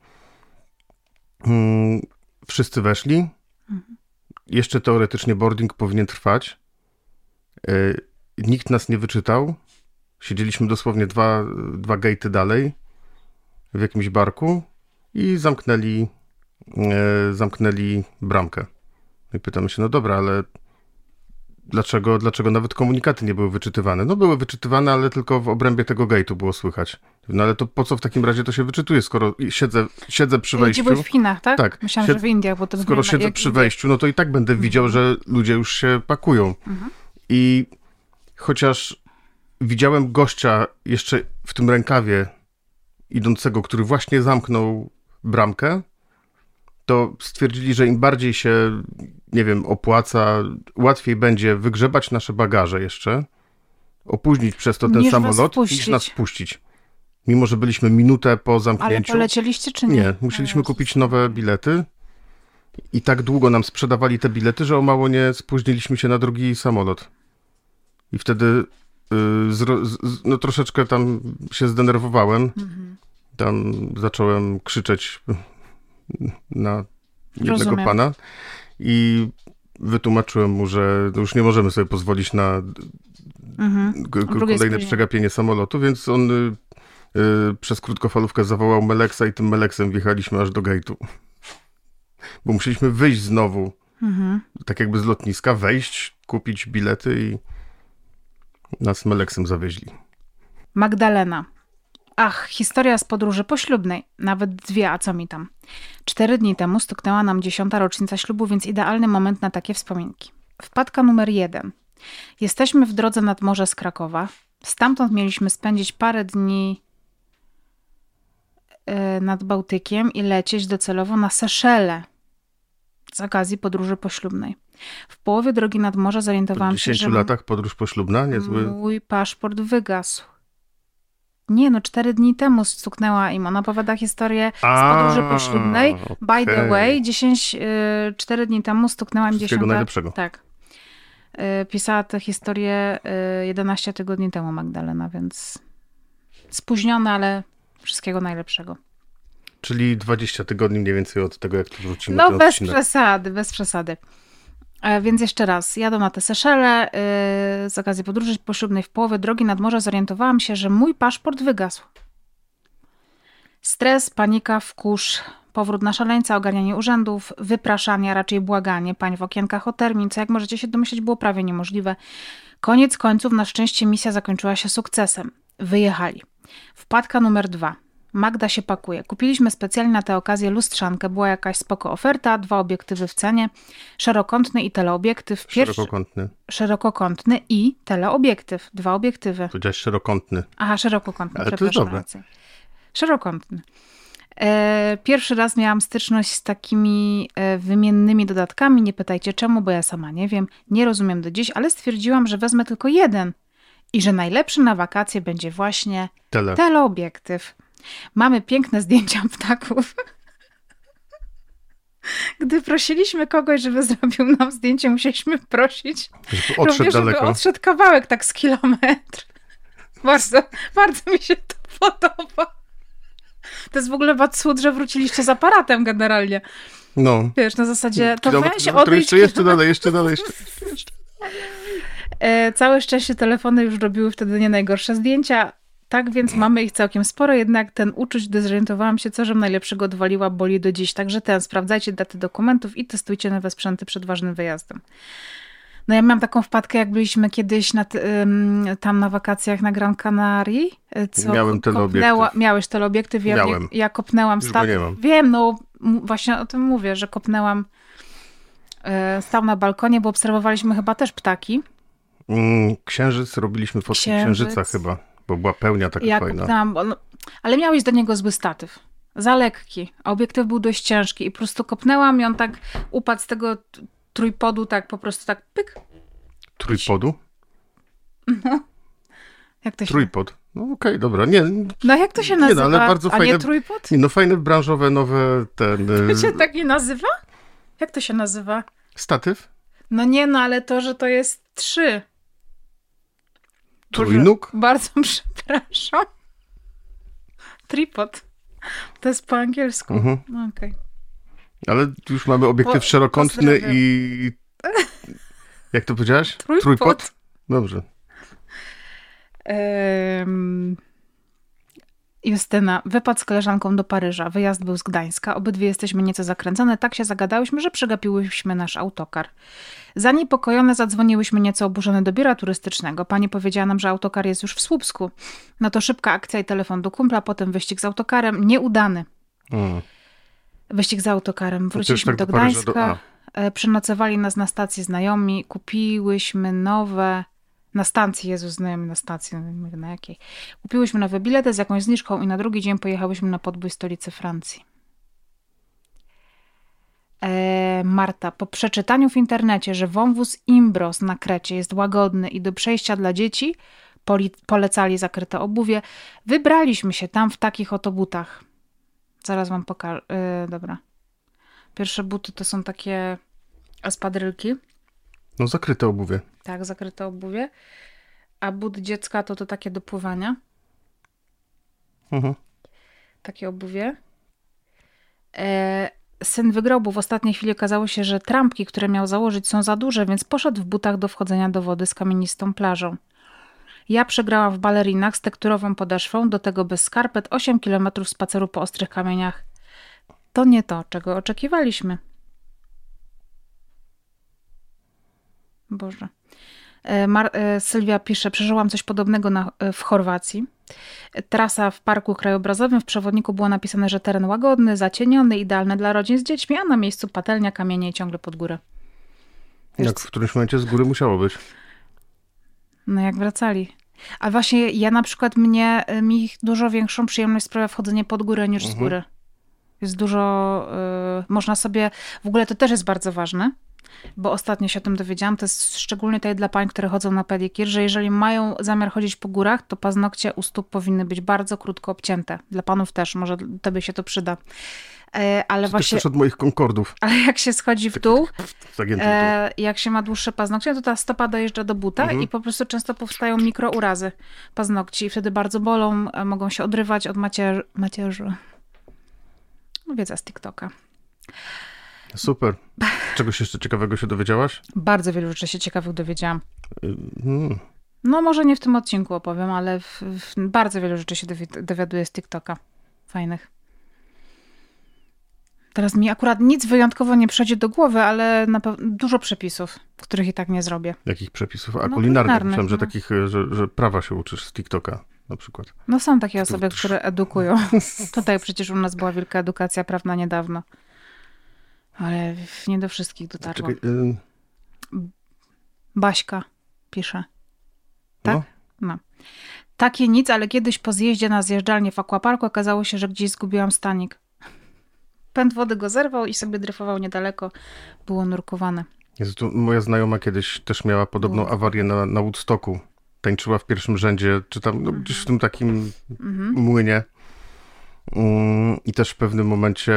Hmm, wszyscy weszli. Mhm. Jeszcze teoretycznie boarding powinien trwać. Yy, nikt nas nie wyczytał. Siedzieliśmy dosłownie dwa, dwa gate'y dalej w jakimś barku i zamknęli zamknęli bramkę. I pytamy się, no dobra, ale dlaczego, dlaczego nawet komunikaty nie były wyczytywane? No były wyczytywane, ale tylko w obrębie tego gate'u było słychać. No ale to po co w takim razie to się wyczytuje, skoro siedzę, siedzę przy wejściu? Gdzie byłeś w Chinach, tak? Tak. Myślałam, sied... że w Indiach, bo to Skoro siedzę jak... przy wejściu, no to i tak będę mhm. widział, że ludzie już się pakują. Mhm. I chociaż widziałem gościa jeszcze w tym rękawie idącego, który właśnie zamknął bramkę, to stwierdzili, że im bardziej się, nie wiem, opłaca, łatwiej będzie wygrzebać nasze bagaże jeszcze, opóźnić przez to ten niż samolot, niż nas wpuścić. Mimo, że byliśmy minutę po zamknięciu. Ale polecieliście czy nie? Nie, musieliśmy kupić nowe bilety I tak długo nam sprzedawali te bilety, że o mało nie spóźniliśmy się na drugi samolot. I wtedy y, zro, z, no troszeczkę tam się zdenerwowałem. Mhm. Tam zacząłem krzyczeć na jednego Rozumiem. pana i wytłumaczyłem mu, że już nie możemy sobie pozwolić na Mhm. k- k- kolejne przegapienie samolotu, więc on y, y, przez krótkofalówkę zawołał Meleksa i tym Meleksem wjechaliśmy aż do gate'u. Bo musieliśmy wyjść znowu, mhm. tak jakby z lotniska, wejść, kupić bilety i nas Meleksem zawieźli. Magdalena. Ach, historia z podróży poślubnej. Nawet dwie, a co mi tam. Cztery dni temu stuknęła nam dziesiąta rocznica ślubu, więc idealny moment na takie wspominki. Wpadka numer jeden. Jesteśmy w drodze nad morze z Krakowa. Stamtąd mieliśmy spędzić parę dni yy, nad Bałtykiem i lecieć docelowo na Seszele z okazji podróży poślubnej. W połowie drogi nad morze zorientowałam się, że... Po dziesięciu latach podróż poślubna? Niezły... Mój paszport wygasł. Nie, no cztery dni temu stuknęła im. Ona opowiada historię z podróży poślubnej. Okay. By the way, dziesięć, yy, cztery dni temu stuknęła im Wszystkiego dziesiąta... najlepszego. Tak. Yy, pisała tę historię yy, jedenaście tygodni temu Magdalena, więc spóźniona, ale wszystkiego najlepszego. Czyli dwadzieścia tygodni mniej więcej od tego, jak tu wrócimy. No bez odcinek. przesady, bez przesady. E, więc jeszcze raz, jadę na te Seszele yy, z okazji podróży poślubnej. W połowie drogi nad morze zorientowałam się, że mój paszport wygasł. Stres, panika, wkurz, powrót na szaleńca, ogarnianie urzędów, wypraszanie, raczej błaganie pań w okienkach o termin, co jak możecie się domyśleć było prawie niemożliwe. Koniec końców na szczęście misja zakończyła się sukcesem. Wyjechali. Wpadka numer dwa. Magda się pakuje. Kupiliśmy specjalnie na tę okazję lustrzankę. Była jakaś spoko oferta, dwa obiektywy w cenie, szerokokątny i teleobiektyw. Pierwszy... Szerokokątny. Szerokokątny i teleobiektyw. Dwa obiektywy. Powiedziałeś szerokątny. Aha, szerokokątny. Ale to jest dobre. Szerokokątny. E, pierwszy raz miałam styczność z takimi e, wymiennymi dodatkami. Nie pytajcie czemu, bo ja sama nie wiem. Nie rozumiem do dziś, ale stwierdziłam, że wezmę tylko jeden. I że najlepszy na wakacje będzie właśnie Tele. teleobiektyw. Mamy piękne zdjęcia ptaków. Gdy prosiliśmy kogoś, żeby zrobił nam zdjęcie, musieliśmy prosić, żeby odszedł również, żeby daleko. odszedł kawałek, tak z kilometr. Bardzo, bardzo mi się to podoba. To jest w ogóle cud, że wróciliście z aparatem generalnie. No. Wiesz, na zasadzie, to Kilometr, weź odejść. Jeszcze, jeszcze dalej, jeszcze dalej. Jeszcze. E, całe szczęście telefony już robiły wtedy nie najgorsze zdjęcia. Tak więc mamy ich całkiem sporo, jednak ten uczuć, gdy zorientowałam się, co żem najlepszego odwaliła, boli do dziś. Także ten, sprawdzajcie daty dokumentów i testujcie nowe sprzęty przed ważnym wyjazdem. No ja miałam taką wpadkę, jak byliśmy kiedyś na ym, tam na wakacjach na Gran Canaria. Co Miałem teleobiektyw. Miałeś teleobiektyw, ja, Miałem. ja kopnęłam staw. Wiem, no właśnie o tym mówię, że kopnęłam, y, stał na balkonie, bo obserwowaliśmy chyba też ptaki. Mm, księżyc, robiliśmy fotki Księżyc. księżyca chyba. Bo była pełnia taka ja fajna. Kupnęłam, no, ale miałeś do niego zły statyw. Za lekki. A obiektyw był dość ciężki. I po prostu kopnęłam i on tak upadł z tego t- trójpodu, tak po prostu tak pyk. Trójpodu? No. Jak to się... Trójpod. No okej, okay, dobra. Nie, no jak to się nazywa? Nie, no, ale bardzo A fajne, nie trójpod? Nie, no fajne branżowe, nowe ten... To się tak nie nazywa? Jak to się nazywa? Statyw? No nie, no ale to, że to jest trzy. Trójnóg? Boże, bardzo przepraszam. Tripod. To jest po angielsku. Mhm. No, okay. Ale już mamy obiektyw po, szerokątny pozdrawiam. I... Jak to powiedziałaś? Trójpod. Trójpod? Dobrze. Um, Justyna, wypad z koleżanką do Paryża. Wyjazd był z Gdańska. Obydwie jesteśmy nieco zakręcone. Tak się zagadałyśmy, że przegapiłyśmy nasz autokar. Zaniepokojone zadzwoniłyśmy nieco oburzone do biura turystycznego. Pani powiedziała nam, że autokar jest już w Słupsku. No to szybka akcja i telefon do kumpla, potem wyścig z autokarem. Nieudany. Hmm. Wyścig z autokarem. Wróciliśmy tak do Gdańska. Do... Przenocowali nas na stacji znajomi. Kupiłyśmy nowe... Na stacji, Jezus, znajomi na stacji, na jakiej. Kupiłyśmy nowe bilety z jakąś zniżką i na drugi dzień pojechałyśmy na podbój stolicy Francji. Eee, Marta, po przeczytaniu w internecie, że wąwóz Imbros na Krecie jest łagodny i do przejścia dla dzieci, poli- polecali zakryte obuwie, wybraliśmy się tam w takich oto butach. Zaraz wam pokażę. Eee, dobra. Pierwsze buty to są takie espadrylki. No zakryte obuwie. Tak, zakryte obuwie. A but dziecka to to takie do pływania. Mhm. Takie obuwie. E, syn wygrał, bo w ostatniej chwili okazało się, że trampki, które miał założyć, są za duże, więc poszedł w butach do wchodzenia do wody z kamienistą plażą. Ja przegrałam w balerinach z tekturową podeszwą, do tego bez skarpet, osiem kilometrów spaceru po ostrych kamieniach. To nie to, czego oczekiwaliśmy. Boże. Mar- Sylwia pisze, przeżyłam coś podobnego na, w Chorwacji. Trasa w parku krajobrazowym, w przewodniku było napisane, że teren łagodny, zacieniony, idealny dla rodzin z dziećmi, a na miejscu patelnia, kamienie i ciągle pod górę. Wiesz, Jak w którymś momencie z góry musiało być. No jak wracali. A właśnie ja na przykład mnie, mi dużo większą przyjemność sprawia wchodzenie pod górę niż z góry. Jest dużo, y, można sobie, w ogóle to też jest bardzo ważne, bo ostatnio się o tym dowiedziałam, to jest szczególnie tutaj dla pań, które chodzą na pedikir, że jeżeli mają zamiar chodzić po górach, to paznokcie u stóp powinny być bardzo krótko obcięte. Dla panów też, może tobie się to przyda. E, ale to właśnie, też od moich konkordów. ale jak się schodzi w dół, Zagięty w dół. e, jak się ma dłuższe paznokcie, to ta stopa dojeżdża do buta Mhm. i po prostu często powstają mikrourazy paznokci i wtedy bardzo bolą, e, mogą się odrywać od macierzy. macierzy. Wiedza z TikToka. Super. Czegoś jeszcze ciekawego się dowiedziałaś? Bardzo wielu rzeczy się ciekawych dowiedziałam. Hmm. No może nie w tym odcinku opowiem, ale w, w bardzo wielu rzeczy się dowi- dowiaduję z TikToka. Fajnych. Teraz mi akurat nic wyjątkowo nie przychodzi do głowy, ale na pe- dużo przepisów, których i tak nie zrobię. Jakich przepisów? A No, kulinarnych. kulinarnych, Myślałem, że no. takich, że, że prawa się uczysz z TikToka na przykład. No są takie osoby, które edukują. Tutaj przecież u nas była wielka edukacja prawna niedawno. Ale nie do wszystkich dotarło. Czekaj, y- Baśka pisze. Tak? No. No. Takie nic, ale kiedyś po zjeździe na zjeżdżalnię w akwaparku okazało się, że gdzieś zgubiłam stanik. Pęd wody go zerwał i sobie dryfował niedaleko. Było nurkowane. Jezu, to moja znajoma kiedyś też miała podobną Było. awarię na, na Woodstocku. Tańczyła w pierwszym rzędzie, czy tam no, gdzieś w tym takim Mhm. młynie. Mm, I też w pewnym momencie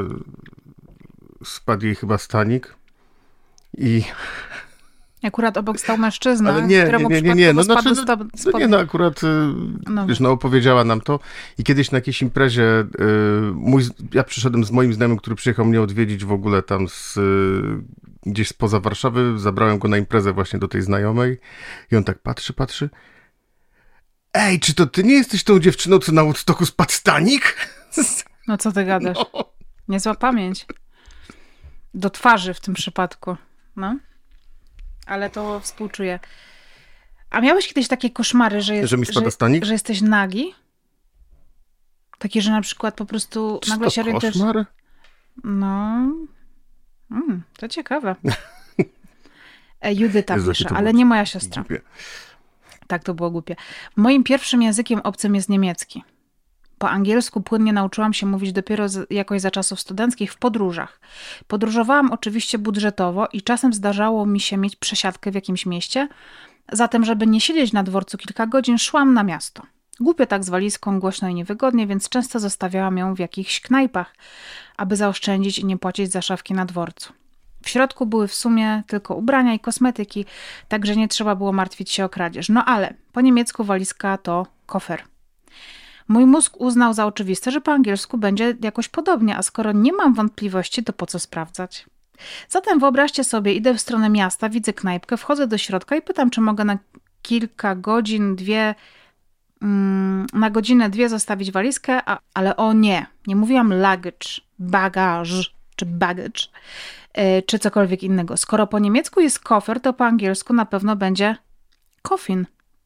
spadł jej chyba stanik. I Akurat obok stał mężczyzna, Ale nie, któremu nie, nie, nie, no, przypadkowo znaczy, spadł no, sto- no nie, no akurat, y, No. wiesz, no opowiedziała nam to i kiedyś na jakiejś imprezie, y, mój, ja przyszedłem z moim znajomym, który przyjechał mnie odwiedzić w ogóle tam z, y, gdzieś spoza Warszawy, zabrałem go na imprezę właśnie do tej znajomej i on tak patrzy, patrzy, ej, czy to ty nie jesteś tą dziewczyną, co na Woodstocku spadł stanik? No co ty gadasz? No. Niezła pamięć. Do twarzy w tym przypadku. No. Ale to współczuję. A miałeś kiedyś takie koszmary, że, jest, Że mi spada stanik? że jesteś nagi? Takie, że na przykład po prostu Czy nagle to się orientujesz... koszmar? No, mm, to ciekawe. E, Judyta Jezu, jakie pisze, to ale było nie moja siostra. Głupie. Tak, to było głupie. Moim pierwszym językiem obcym jest niemiecki. Po angielsku płynnie nauczyłam się mówić dopiero z, jakoś za czasów studenckich w podróżach. Podróżowałam oczywiście budżetowo i czasem zdarzało mi się mieć przesiadkę w jakimś mieście. Zatem, żeby nie siedzieć na dworcu kilka godzin, szłam na miasto. Głupio tak z walizką, głośno i niewygodnie, więc często zostawiałam ją w jakichś knajpach, aby zaoszczędzić i nie płacić za szafki na dworcu. W środku były w sumie tylko ubrania i kosmetyki, także nie trzeba było martwić się o kradzież. No ale po niemiecku walizka to kofer. Mój mózg uznał za oczywiste, że po angielsku będzie jakoś podobnie, a skoro nie mam wątpliwości, to po co sprawdzać? Zatem wyobraźcie sobie, idę w stronę miasta, widzę knajpkę, wchodzę do środka i pytam, czy mogę na kilka godzin, dwie, mm, na godzinę, dwie zostawić walizkę, a, ale o nie, nie mówiłam luggage, bagaż czy baggage, yy, czy cokolwiek innego. Skoro po niemiecku jest kofer, to po angielsku na pewno będzie coffin.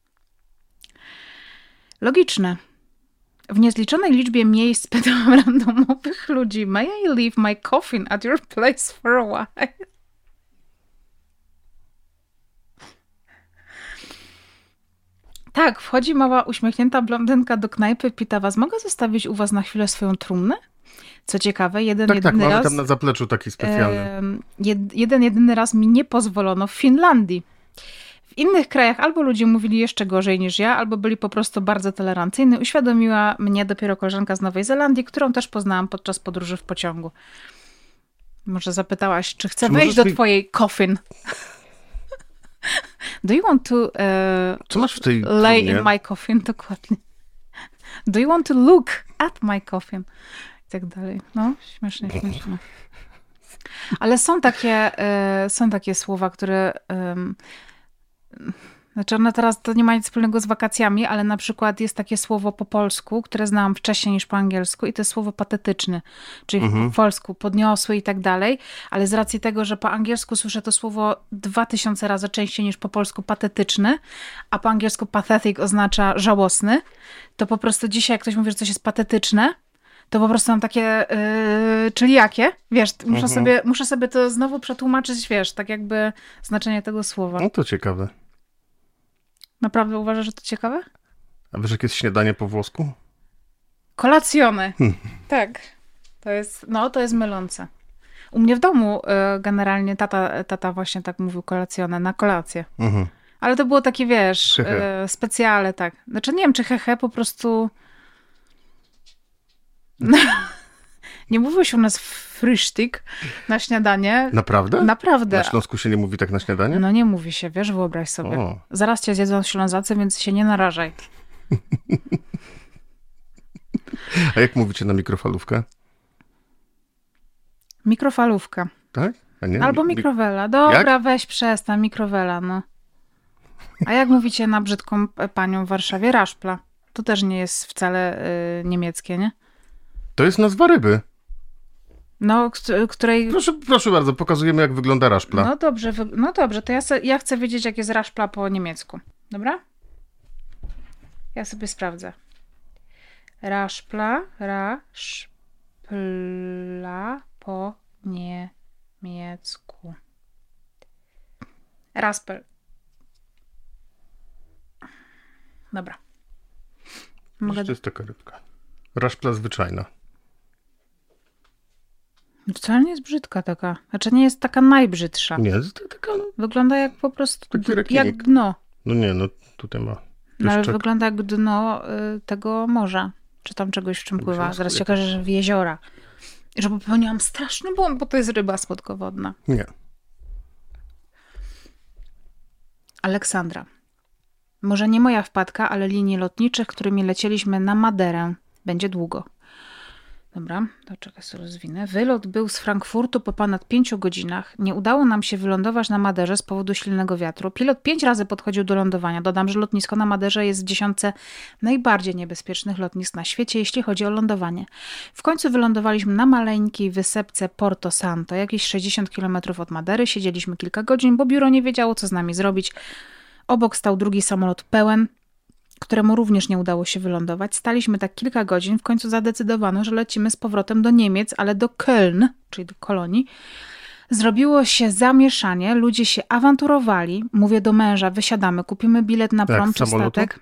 Logiczne. W niezliczonej liczbie miejsc pytałam randomowych ludzi, may I leave my coffin at your place for a while? Tak, wchodzi mała uśmiechnięta blondynka do knajpy, pyta was, mogę zostawić u was na chwilę swoją trumnę? Co ciekawe, jeden Tak, tak, jedyny mamy raz... tam na zapleczu taki specjalny. e, jed, jeden jedyny raz mi nie pozwolono w Finlandii. W innych krajach albo ludzie mówili jeszcze gorzej niż ja, albo byli po prostu bardzo tolerancyjni. Uświadomiła mnie dopiero koleżanka z Nowej Zelandii, którą też poznałam podczas podróży w pociągu. Może zapytałaś, czy chcę Czy wejść do mi... twojej coffin? Do you want to uh, Co masz w tej lay trumnie? in my coffin? Dokładnie. Do you want to look at my coffin? I tak dalej. No, śmiesznie, śmiesznie. Ale są takie, y, są takie słowa, które... Y, znaczy one teraz to nie ma nic wspólnego z wakacjami, ale na przykład jest takie słowo po polsku, które znałam wcześniej niż po angielsku i to jest słowo patetyczny, czyli mhm. po polsku podniosły i tak dalej, ale z racji tego, że po angielsku słyszę to słowo dwa tysiące razy częściej niż po polsku patetyczny, a po angielsku pathetic oznacza żałosny, to po prostu dzisiaj jak ktoś mówi, że coś jest patetyczne, to po prostu mam takie, yy, czyli jakie? Wiesz, muszę, mhm. sobie, muszę sobie to znowu przetłumaczyć, wiesz, tak jakby znaczenie tego słowa. No to ciekawe. Naprawdę uważasz, że to ciekawe? A wiesz, jak jest śniadanie po włosku? Kolacjony. Hmm. Tak. To jest, no, to jest mylące. U mnie w domu y, generalnie tata, tata właśnie tak mówił kolacjone, na kolację. Mhm. Ale to było takie, wiesz, y, specjale, tak. Znaczy nie wiem, czy hehe, po prostu... Nie mówiło się u nas frühstück na śniadanie. Naprawdę? Naprawdę. Na Śląsku się nie mówi tak na śniadanie? No nie mówi się, wiesz, wyobraź sobie. O. Zaraz cię zjedzą Ślązacy, więc się nie narażaj. A jak mówicie na mikrofalówkę? Mikrofalówka. Tak? A nie? Albo mikrowela. Dobra, jak? Weź przestań, mikrowela, no. A jak mówicie na brzydką panią w Warszawie? Raszpla. To też nie jest wcale y, niemieckie, nie? To jest nazwa ryby. No, której... Proszę, proszę bardzo, pokazujemy, jak wygląda raszpla. No dobrze, no dobrze, to ja, se, ja chcę wiedzieć, jak jest raszpla po niemiecku. Dobra? Ja sobie sprawdzę. Raszpla, raszpla po niemiecku. Raspel. Dobra. Mogę... To jest taka rybka. Raszpla zwyczajna. Wcale nie jest brzydka taka. Znaczy nie jest taka najbrzydsza. Nie, to taka no... Wygląda jak po prostu... Taki jak dno. No nie, no tutaj ma... No ale wygląda jak dno y, tego morza. Czy tam czegoś, w czym pływa. Zaraz się okaże, że w jeziora. I że popełniłam straszny błąd, bo to jest ryba słodkowodna. Nie. Aleksandra. Może nie moja wpadka, ale linii lotniczych, którymi lecieliśmy na Maderę. Będzie długo. Dobra, to czekaj, sobie rozwinę. Wylot był z Frankfurtu po ponad pięciu godzinach. Nie udało nam się wylądować na Maderze z powodu silnego wiatru. Pilot pięć razy podchodził do lądowania. Dodam, że lotnisko na Maderze jest w dziesiątce najbardziej niebezpiecznych lotnisk na świecie, jeśli chodzi o lądowanie. W końcu wylądowaliśmy na maleńkiej wysepce Porto Santo, jakieś sześćdziesiąt kilometrów od Madery. Siedzieliśmy kilka godzin, bo biuro nie wiedziało, co z nami zrobić. Obok stał drugi samolot pełen, któremu również nie udało się wylądować. Staliśmy tak kilka godzin, w końcu zadecydowano, że lecimy z powrotem do Niemiec, ale do Köln, czyli do Kolonii. Zrobiło się zamieszanie, ludzie się awanturowali. Mówię do męża, wysiadamy, kupimy bilet na prom czy statek.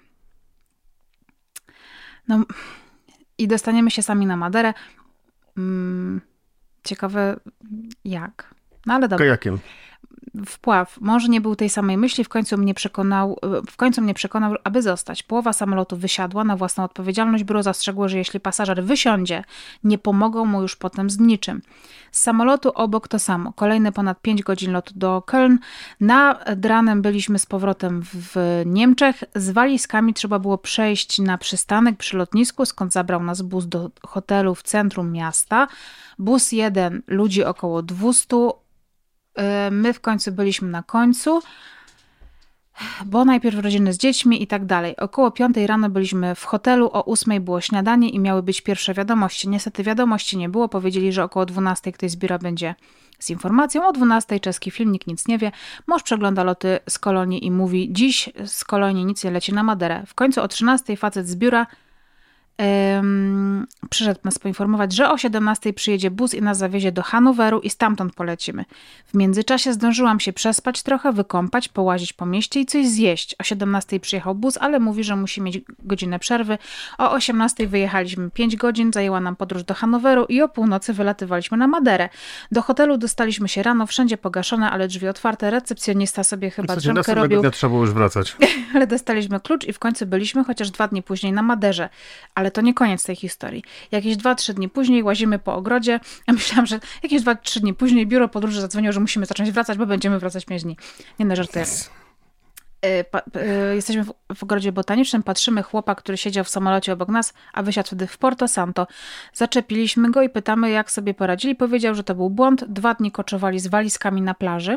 No i dostaniemy się sami na Maderę. Hmm, ciekawe jak. No ale dobra. Kajakiem. Wpław. Mąż nie był tej samej myśli, w końcu mnie przekonał, w końcu mnie przekonał, aby zostać. Połowa samolotu wysiadła na własną odpowiedzialność. Biuro zastrzegło, że jeśli pasażer wysiądzie, nie pomogą mu już potem z niczym. Z samolotu obok to samo. Kolejne ponad pięć godzin lotu do Köln. Nad ranem byliśmy z powrotem w Niemczech. Z walizkami trzeba było przejść na przystanek przy lotnisku, skąd zabrał nas bus do hotelu w centrum miasta. Bus jeden, ludzi około dwustu. My w końcu byliśmy na końcu, bo najpierw rodziny z dziećmi i tak dalej. Około piątej rano byliśmy w hotelu, o ósmej było śniadanie i miały być pierwsze wiadomości. Niestety wiadomości nie było, powiedzieli, że około dwunastej ktoś z biura będzie z informacją. O dwunastej czeski filmik, nic nie wie. Mąż przegląda loty z Kolonii i mówi, dziś z Kolonii nic nie leci na Maderę. W końcu o trzynastej facet z biura Um, przyszedł nas poinformować, że o siedemnastej przyjedzie bus i nas zawiezie do Hanoweru i stamtąd polecimy. W międzyczasie zdążyłam się przespać trochę, wykąpać, połazić po mieście i coś zjeść. O siedemnastej przyjechał bus, ale mówi, że musi mieć godzinę przerwy. O osiemnastej wyjechaliśmy pięć godzin, zajęła nam podróż do Hanoweru i o północy wylatywaliśmy na Maderę. Do hotelu dostaliśmy się rano, wszędzie pogaszone, ale drzwi otwarte. Recepcjonista sobie chyba drzemkę robił. Dnia trzeba było już wracać. Ale dostaliśmy klucz i w końcu byliśmy chociaż dwa dni później na Maderze. Ale Ale to nie koniec tej historii. Jakieś dwa, trzy dni później łazimy po ogrodzie. Ja myślałam, że jakieś dwa, trzy dni później biuro podróży zadzwoniło, że musimy zacząć wracać, bo będziemy wracać pięć dni. Nie no, żartuję. Pa, y, jesteśmy w, w ogrodzie botanicznym, patrzymy chłopa, który siedział w samolocie obok nas, a wysiadł wtedy w Porto Santo. Zaczepiliśmy go i pytamy, jak sobie poradzili. Powiedział, że to był błąd. Dwa dni koczowali z walizkami na plaży.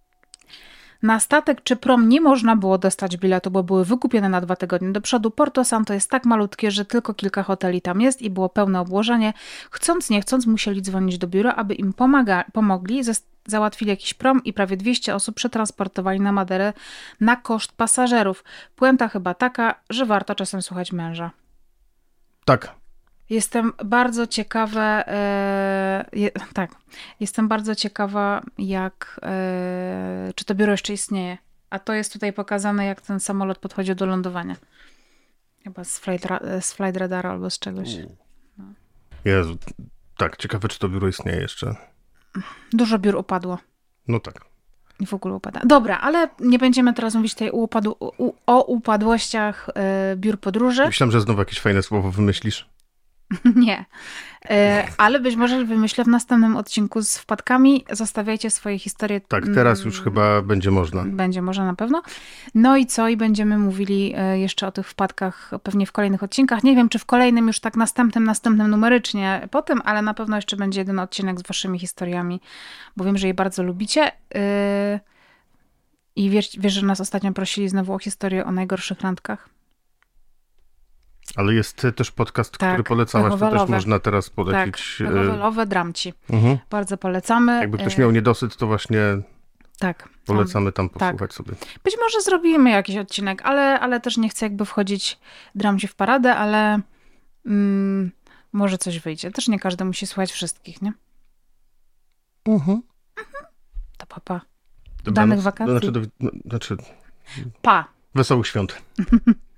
Na statek czy prom nie można było dostać biletu, bo były wykupione na dwa tygodnie do przodu. Porto Santo jest tak malutkie, że tylko kilka hoteli tam jest i było pełne obłożenie. Chcąc, nie chcąc, musieli dzwonić do biura, aby im pomaga- pomogli. Załatwili jakiś prom i prawie dwieście osób przetransportowali na Maderę na koszt pasażerów. Puenta chyba taka, że warto czasem słuchać męża. Tak. Jestem bardzo ciekawa, e, je, tak, jestem bardzo ciekawa, jak, e, czy to biuro jeszcze istnieje. A to jest tutaj pokazane, jak ten samolot podchodził do lądowania. Chyba z flight, z flight radaru albo z czegoś. No. Jezu, tak, ciekawe, czy to biuro istnieje jeszcze. Dużo biur upadło. No tak. I w ogóle upada. Dobra, ale nie będziemy teraz mówić tutaj o, upadu, u, o upadłościach e, biur podróży. Myślałem, że znowu jakieś fajne słowo wymyślisz. Nie. E, ale być może wymyślę w następnym odcinku z wpadkami. Zostawiajcie swoje historie. Tak, teraz już chyba będzie można. Będzie można na pewno. No i co? I będziemy mówili e, jeszcze o tych wpadkach pewnie w kolejnych odcinkach. Nie wiem, czy w kolejnym już tak następnym, następnym numerycznie potem, ale na pewno jeszcze będzie jeden odcinek z waszymi historiami, bo wiem, że je bardzo lubicie. E, I wiesz, wiesz, że nas ostatnio prosili znowu o historię o najgorszych randkach? Ale jest też podcast, tak, który polecałaś, to Echowelowe. też można teraz polecić. Tak, Echowelowe Dramci. Mhm. Bardzo polecamy. Jakby ktoś miał niedosyt, to właśnie tak, polecamy tam posłuchać tak. sobie. Być może zrobimy jakiś odcinek, ale, ale też nie chcę jakby wchodzić Dramci w paradę, ale mm, może coś wyjdzie. Też nie każdy musi słuchać wszystkich, nie? Mhm. To papa. Pa. Dobranoc. Danych wakacji. Znaczy, do, znaczy, Pa. wesołych świąt.